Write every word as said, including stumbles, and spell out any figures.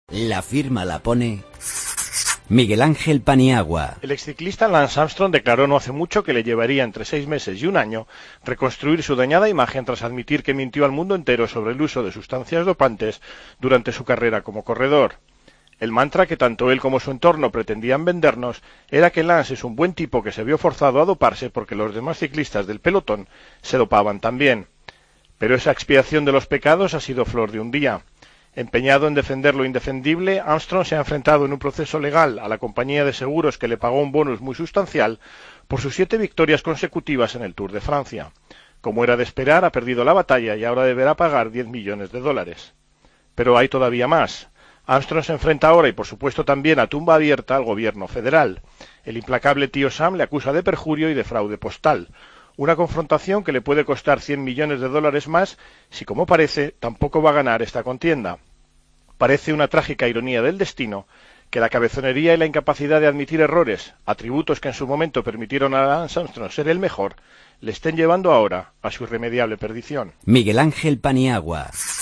La firma la pone Miguel Ángel Paniagua. El exciclista Lance Armstrong declaró no hace mucho que le llevaría entre seis meses y un año reconstruir su dañada imagen tras admitir que mintió al mundo entero sobre el uso de sustancias dopantes durante su carrera como corredor. El mantra que tanto él como su entorno pretendían vendernos era que Lance es un buen tipo que se vio forzado a doparse porque los demás ciclistas del pelotón se dopaban también. Pero esa expiación de los pecados ha sido flor de un día. Empeñado en defender lo indefendible, Armstrong se ha enfrentado en un proceso legal a la compañía de seguros que le pagó un bonus muy sustancial por sus siete victorias consecutivas en el Tour de Francia. Como era de esperar, ha perdido la batalla y ahora deberá pagar diez millones de dólares. Pero hay todavía más. Armstrong se enfrenta ahora y por supuesto también a tumba abierta al gobierno federal. El implacable tío Sam le acusa de perjurio y de fraude postal. Una confrontación que le puede costar cien millones de dólares más si, como parece, tampoco va a ganar esta contienda. Parece una trágica ironía del destino que la cabezonería y la incapacidad de admitir errores, atributos que en su momento permitieron a Lance Armstrong ser el mejor, le estén llevando ahora a su irremediable perdición. Miguel Ángel Paniagua.